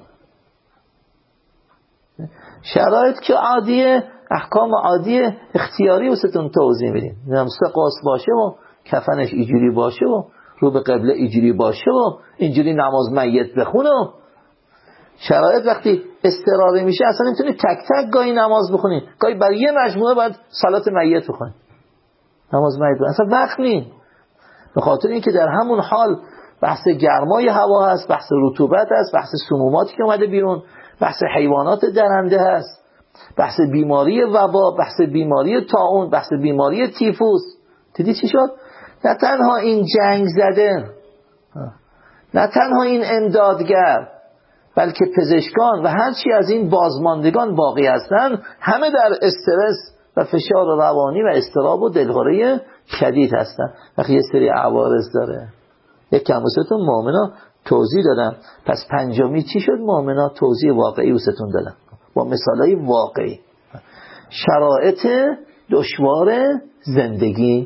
شرایط که عادیه، احکام عادیه، اختیاری واسهتون توضیح میدیم. میگم سه قص باشه و کفنش اینجوری باشه و رو به قبله اینجوری باشه و اینجوری نماز میت بخونه. شرایط وقتی استراحه میشه اصلا نمیتونی تک تک گاهی نماز بخونی، گاهی برای یه مجموعه باید صلات میت بخونی، نماز میت بخونی، اصلا وقت نی. به خاطر اینکه در همون حال بحث گرمای هوا هست، بحث رطوبت هست، بحث سموماتی که اومده بیرون، بحث حیوانات درنده هست، بحث بیماری وبا، بحث بیماری طاعون، بحث بیماری تیفوس. دیدی چی شد؟ نه تنها این جنگ زده، نه تنها این امدادگر، بلکه پزشکان و هر چی از این بازماندگان باقی هستن، همه در استرس و فشار روانی و اضطراب و دلهره شدید هستن. وقتی یه سری عوارض داره، یک کم وستون مؤمنا توضیح دادم. پس پنجمی چی شد؟ مؤمنا توضیح واقعی وستون دادم با مثالای واقعی. شرایط دشوار زندگی،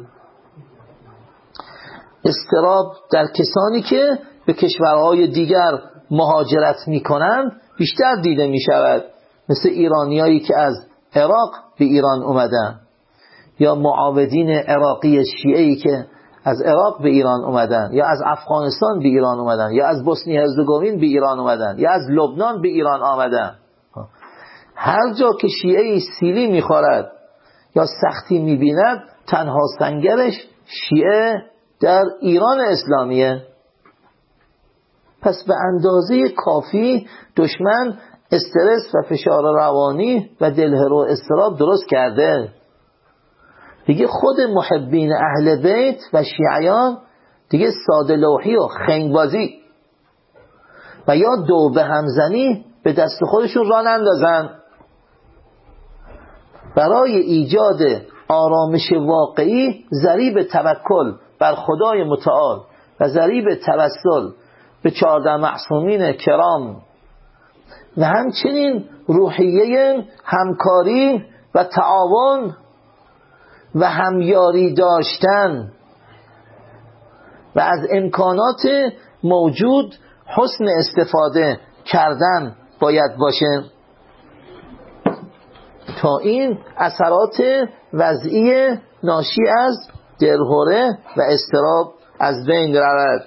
اضطراب در کسانی که به کشورهای دیگر مهاجرت میکنند بیشتر دیده میشود، مثل ایرانیایی که از عراق به ایران اومدن، یا معاودین عراقی شیعه‌ای که از عراق به ایران اومدن، یا از افغانستان به ایران اومدن، یا از بوسنی هرزگوین به ایران اومدن، یا از لبنان به ایران آمدن. هر جا که شیعه‌ای سیلی میخورد یا سختی میبیند، تنها سنگرش شیعه در ایران اسلامیه. پس به اندازه کافی دشمن استرس و فشار روانی و دلهره و اضطراب درست کرده. دیگه خود محبین اهل بیت و شیعیان دیگه ساده لوحی و خنگبازی و یا دو به همزنی به دست خودشون راه نندازن. برای ایجاد آرامش واقعی ضریب توکل بر خدای متعال و ضریب توسل به چهارده معصومین کرام و همچنین روحیه همکاری و تعاون و همیاری داشتن و از امکانات موجود حسن استفاده کردن باید باشه تا این اثرات وضعی ناشی از دلهره و اضطراب از بین رود.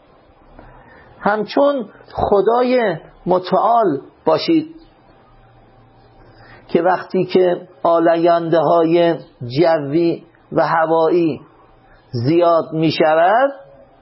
همچون خدای متعال باشید که وقتی که آلاینده های جوی و هوایی زیاد می شود،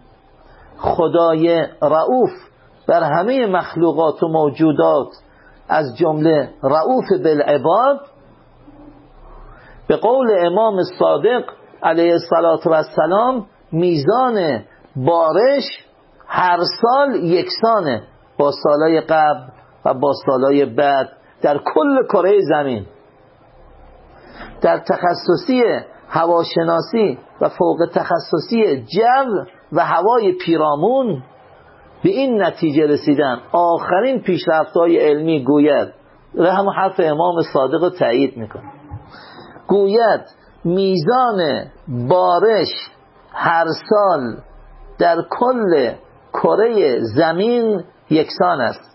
خدای رؤوف بر همه مخلوقات و موجودات از جمله رؤوف بالعباد، به قول امام صادق علیه السلام میزان بارش هر سال یکسانه با سالهای قبل و با سالهای بعد در کل کره زمین. در تخصصی هواشناسی و فوق تخصصی جو و هوای پیرامون به این نتیجه رسیدن، آخرین پیشرفت‌های علمی گوید، و هم حرف امام صادق رو تایید میکنه، گوید میزان بارش هر سال در کل کره زمین یکسان است.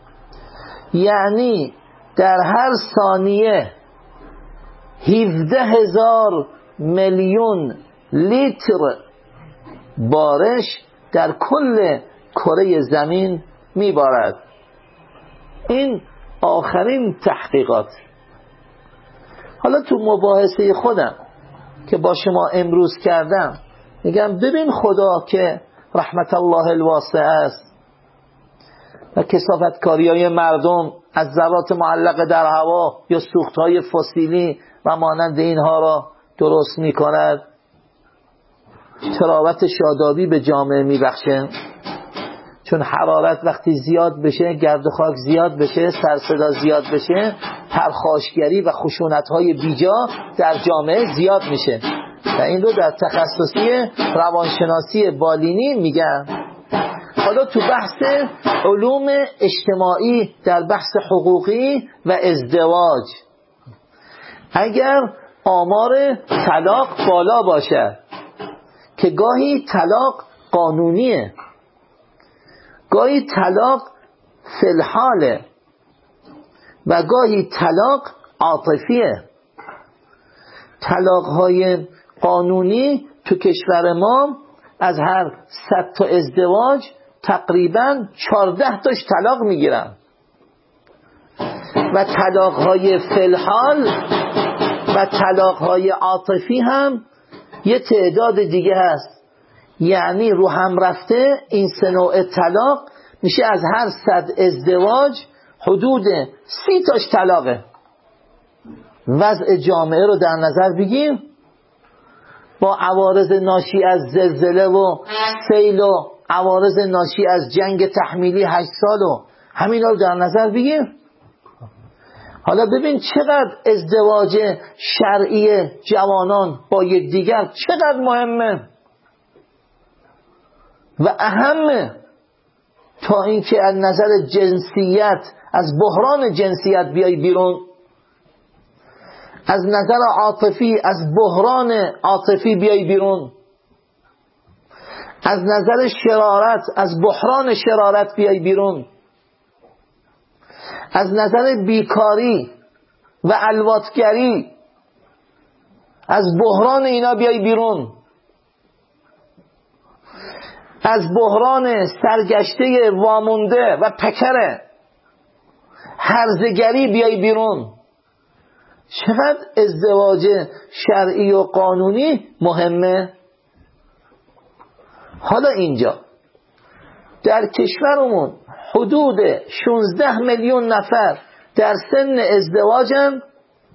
یعنی در هر ثانیه هفده هزار میلیون لیتر بارش در کل کره زمین میبارد. این آخرین تحقیقات. حالا تو مباحثه خودم که با شما امروز کردم میگم ببین خدا که رحمت الله الواسع است و کثافتکاری های مردم از ذرات معلق در هوا یا سوخت های فسیلی و مانند اینها را درست می کند، تراوت شادابی به جامعه می بخشه. چون حرارت وقتی زیاد بشه، گرد و خاک زیاد بشه، سرصدا زیاد بشه، پرخاشگری و خشونت های بیجا در جامعه زیاد میشه و این رو در تخصصی روانشناسی بالینی میگن. حالا تو بحث علوم اجتماعی در بحث حقوقی و ازدواج، اگر آمار طلاق بالا باشه که گاهی طلاق قانونیه، گاهی طلاق فی‌الحاله و گاهی طلاق عاطفیه. طلاق‌های قانونی تو کشور ما از هر صد تا ازدواج تقریباً چهارده تاش طلاق میگیرن و طلاق‌های فی‌الحال و طلاق‌های عاطفی هم یه تعداد دیگه هست. یعنی رو هم رفته این سه نوع طلاق میشه از هر صد ازدواج حدود سی تاش طلاقه. وضع جامعه رو در نظر بگیم با عوارض ناشی از زلزله و سیل و عوارض ناشی از جنگ تحمیلی هشت سال و همینا رو در نظر بگیم. حالا ببین چقدر ازدواج شرعی جوانان با یکدیگر چقدر مهمه و اهمه، تا اینکه از نظر جنسیت، از بحران جنسیت بیای بیرون، از نظر عاطفی، از بحران عاطفی بیای بیرون، از نظر شرارت، از بحران شرارت بیای بیرون، از نظر بیکاری و الواتگری، از بحران اینا بیای بیرون، از بحران سرگشته وامونده و پکر هرزگری بیای بیرون. چقدر ازدواج شرعی و قانونی مهمه. حالا اینجا در کشورمون حدود شانزده میلیون نفر در سن ازدواجن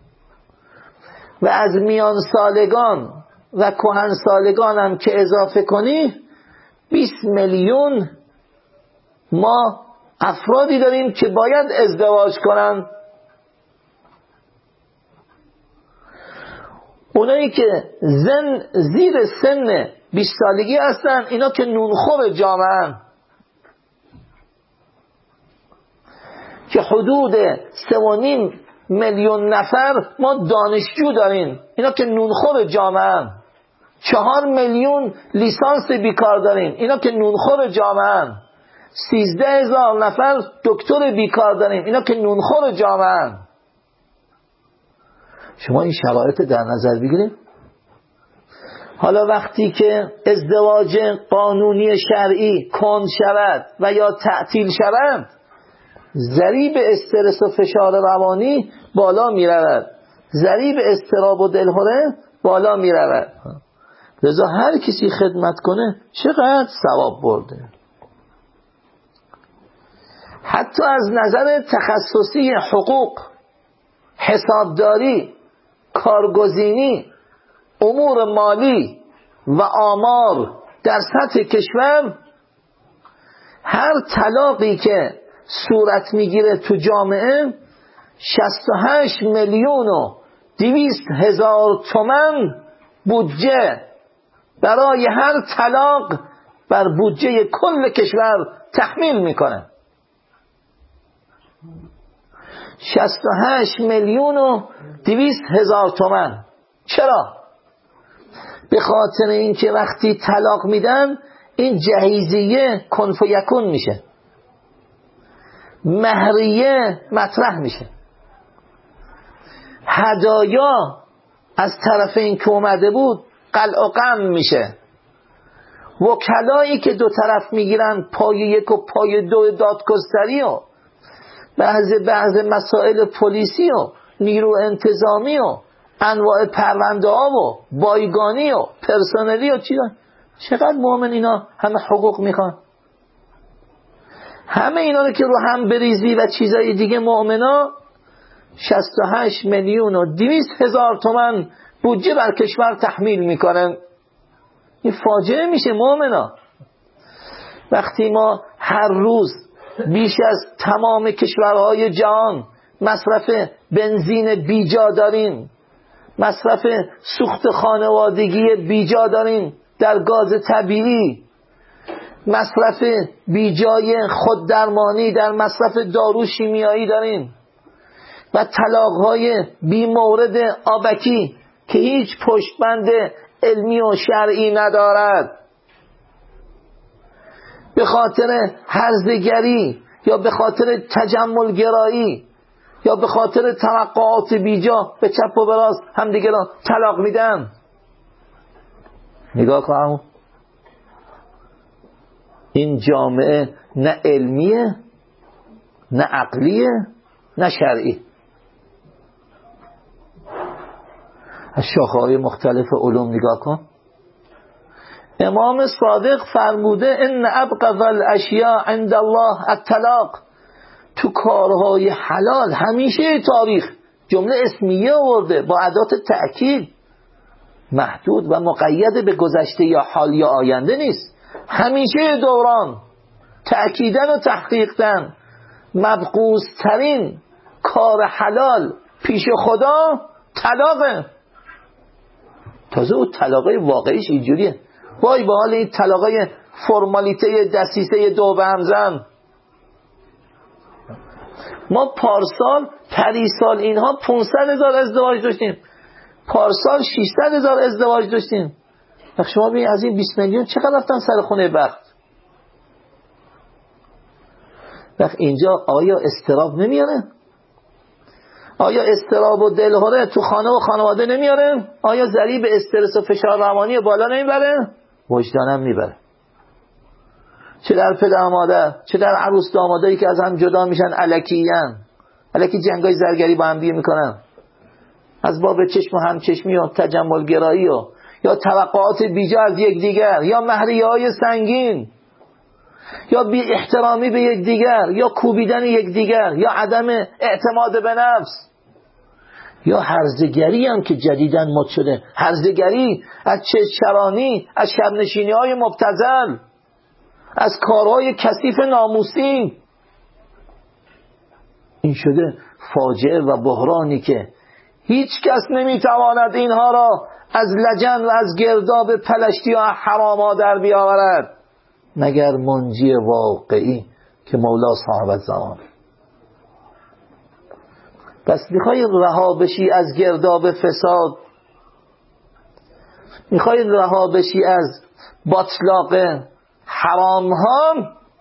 و از میان سالگان و کهن سالگان هم که اضافه کنی بیست میلیون ما افرادی داریم که باید ازدواج کنن. اونایی که زن زیر سن بیست سالگی هستن اینا که نونخور جامعه، که حدود سه و نیم میلیون نفر ما دانشجو داریم، اینا که نونخور جامعه. چهار میلیون لیسانس بیکار داریم، اینا که نونخور جامعه. سیزده هزار نفر دکتر بیکار داریم، اینا که نونخور جامعه. شما این شرایط در نظر بگیرید. حالا وقتی که ازدواج قانونی شرعی کند شود و یا تعطیل شود، ضریب استرس و فشار روانی بالا می رود، ضریب اضطراب و دلهره بالا می رود. لذا هر کسی خدمت کنه چقدر ثواب برده. حتی از نظر تخصصی حقوق، حسابداری، کارگزینی، امور مالی و آمار در سطح کشور، هر طلاقی که صورت میگیره تو جامعه شصت و هشت میلیون و دویست هزار تومن بودجه برای هر طلاق بر بودجه کل کشور تحمیل میکنه. شصت و هشت میلیون و دویست هزار تومن. چرا؟ به خاطر اینکه وقتی طلاق میدن این جهیزیه کن فیکون میشه، مهریه مطرح میشه، هدایا از طرف این که اومده بود قلع و قم میشه، وکلایی که دو طرف میگیرن پای یک و پای دو دادگستری و بعض بعض مسائل پلیسی و نیرو انتظامی و انواع پرونده ها و بایگانی و پرسنلی و چی. چقدر مؤمن اینا همه حقوق میخوان، همه اینا رو که رو هم بریزی و چیزای دیگه مؤمنا شصت و هشت میلیون و دویست هزار تومن بودجه بر کشور تحمیل میکنن. این فاجعه میشه مؤمنا. وقتی ما هر روز بیش از تمام کشورهای جهان مصرف بنزین بیجا داریم، مصرف سوخت خانوادگی بیجا داریم در گاز طبیعی، مصرف بیجای خوددرمانی در مصرف دارو شیمیایی داریم و طلاق‌های بی مورد آبکی که هیچ پشتبند علمی و شرعی ندارد، به خاطر هرزگری یا به خاطر تجملگرایی یا به خاطر توقعات بیجا به چپ و به راست هم دیگه را طلاق میدن. نگاه کنم این جامعه نه علمیه، نه عقلیه، نه شرعی. از شاخه‌های مختلف علوم نگاه کن. امام صادق فرموده ان ابغض الاشیاء عند الله الطلاق. تو کارهای حلال همیشه تاریخ جمله اسمیه آورده با ادات تأکید، محدود و مقید به گذشته یا حال یا آینده نیست، همیشه دوران تأکیدن و تحقیقتن. مبغوض ترین کار حلال پیش خدا طلاقه. تازه اون طلاقه واقعیش اینجوریه. وای به حال این طلاقه فرمالیته دسیسه دو به همزن. ما پارسال پریسال اینها پانصد هزار ازدواج داشتیم، پارسال ششصد هزار ازدواج داشتیم. شما ببینید از این بیست میلیون چقدر رفتن سر خونه بخت. وقت اینجا آیا استراب نمیاره؟ آیا استراب و دلهره تو خانه و خانواده نمیاره؟ آیا ضریب استرس و فشار روانی بالا نمیبره؟ وجدانم میبره. چه در پدر و مادر، چه در عروس دامادایی که از هم جدا میشن الکیین، الکی جنگای زرگری با هم دیگه میکنن، از باب چشم و همچشمی و تجمل گرایی و یا توقعات بیجا از یک دیگر، یا مهریه های سنگین، یا بی احترامی به یک دیگر، یا کوبیدن یک دیگر، یا عدم اعتماد به نفس، یا هرزگری هم که جدیداً مد شده. هرزگری از چشرانی، از شبنشینی های مبتذل، از کارهای کثیف ناموسی. این شده فاجعه و بحرانی که هیچ کس نمیتواند اینها را از لجن و از گرداب پلشتی و حراما در بیاورد مگر منجی واقعی که مولا صاحب زمان. پس میخوای رها بشی از گرداب فساد، میخوای رها بشی از باطلاق حرام ها،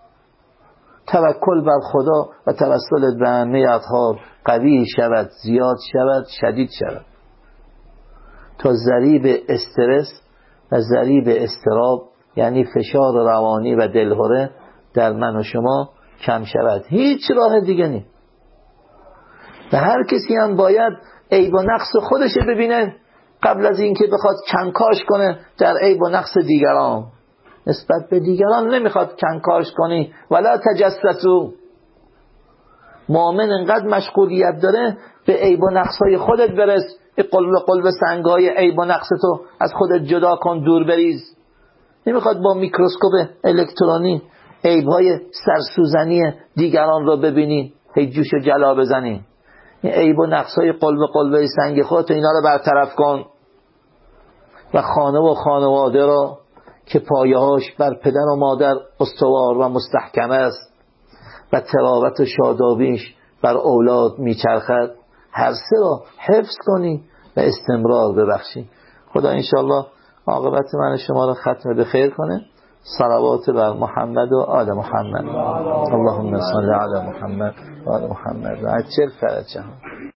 توکل بر خدا و توسل به نیت‌ها قوی شود، زیاد شود، شدید شود، تا ضریب استرس و ضریب استراب یعنی فشار روانی و دلهره در من و شما کم شود. هیچ راه دیگه نیست. و هر کسی هم باید عیب و نقص خودش ببینه قبل از اینکه بخواد کنکاش کنه در عیب و نقص دیگران. نسبت به دیگران نمیخواد کنکاش کنی. ولا تجسسوا. مؤمن انقدر مشغولیت داره به عیب و نقصهای خودت برس. قلب قلب سنگهای عیب و نقص تو از خودت جدا کن، دور بریز. نمیخواد با میکروسکوپ الکترونی عیبهای سرسوزنی دیگران رو ببینی، هی جوش جلا بزنی. این عیب و نقصهای قلب قلب سنگ خودت اینا رو برطرف کن. و خانه و خانواده را که پایه‌هاش بر پدر و مادر استوار و مستحکم است و تراوت و شادابیش بر اولاد میچرخد، هر سه را حفظ کنی و استمرار ببخشی. خدا انشالله عاقبت من شما را ختم به خیر کنه. صلوات بر محمد و آل محمد. اللهم صل علی محمد و آل محمد و عجل فرجهم.